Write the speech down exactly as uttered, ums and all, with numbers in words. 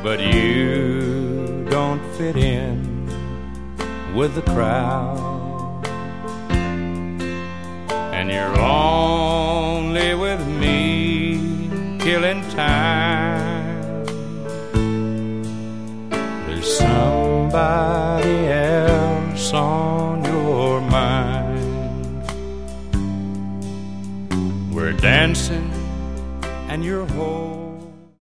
but you don't fit in with the crowd, and you're only with me killing time. There's somebody else on your mind. We're dancing and you're holding